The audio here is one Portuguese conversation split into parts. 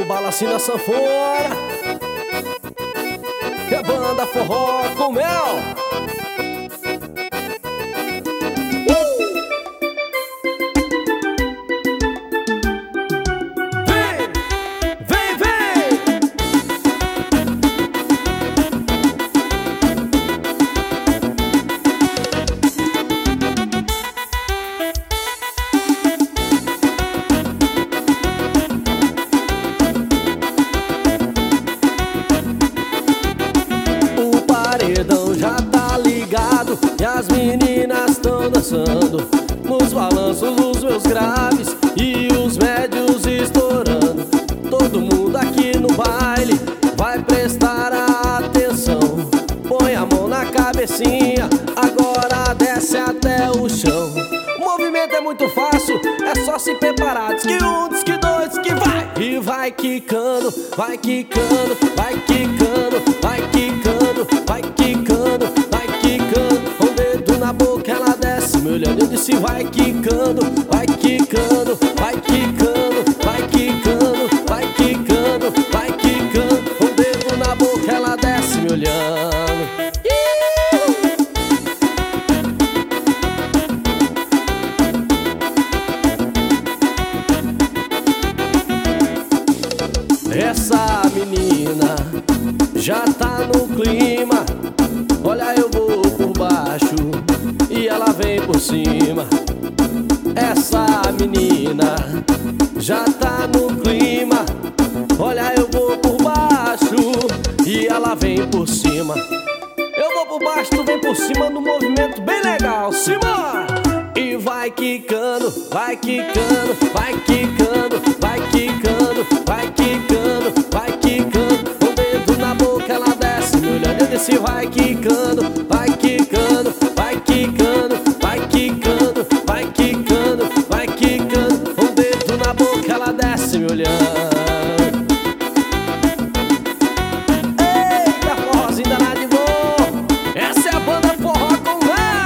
Balaci na sanfona, que é banda forró com mel. Já tá ligado e as meninas tão dançando nos balanços dos meus graves e os médios estourando. Todo mundo aqui no baile vai prestar atenção. Põe a mão na cabecinha, agora desce até o chão. O movimento é muito fácil, é só se preparar. Diz que um, diz que dois, diz que vai. E vai quicando, vai quicando, vai quicando, vai quicando, vai quicando, vai quicando. Com o dedo na boca ela desce me olhando. Eu disse vai quicando, vai quicando, vai quicando, vai quicando, vai quicando, vai quicando. Com o dedo na boca ela desce me olhando. Essa menina já tá no clima. Olha, eu vou por baixo e ela vem por cima. Essa menina já tá no clima. Olha, eu vou por baixo e ela vem por cima. Eu vou por baixo, tu vem por cima, num movimento bem legal. Simbora! E vai quicando, vai quicando, vai quicando, vai quicando, vai quicando, vai quicando. Com o dedo na boca ela desce me olhando. Eu disse vai quicando, vai quicando, vai quicando, vai quicando, vai quicando, vai quicando. Com o dedo na boca ela desce me olhando. Eita, forrozinho danado de bom. Essa é a banda Forró com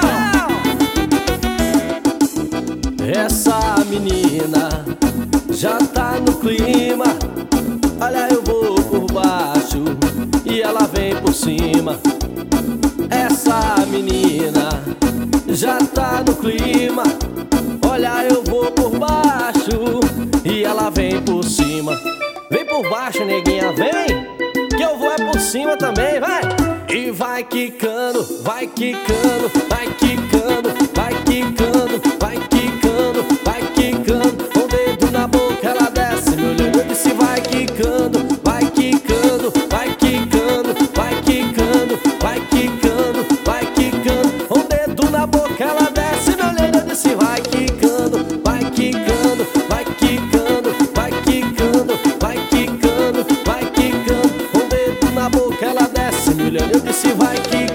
Mel. Essa menina já tá no clima. Olha, eu vou por baixo e ela vem por cima. Essa menina já tá no clima. Olha, eu vou por baixo e ela vem por cima. Vem por baixo, neguinha, vem, que eu vou é por cima também, vai. E vai quicando, vai quicando, vai quicando, vai quicando, vai quicando, vai quicando. Com o dedo na boca ela desce me olhando. Eu disse vai quicando, vai quicando, vai quicando, vai quicando, vai quicando, vai quicando. Com o dedo na boca ela desce me olhando. Eu disse vai quicando, vai quicando, vai quicando, vai quicando, vai quicando, vai quicando. Com o dedo na boca ela desce me olhando. Eu disse vai quicando.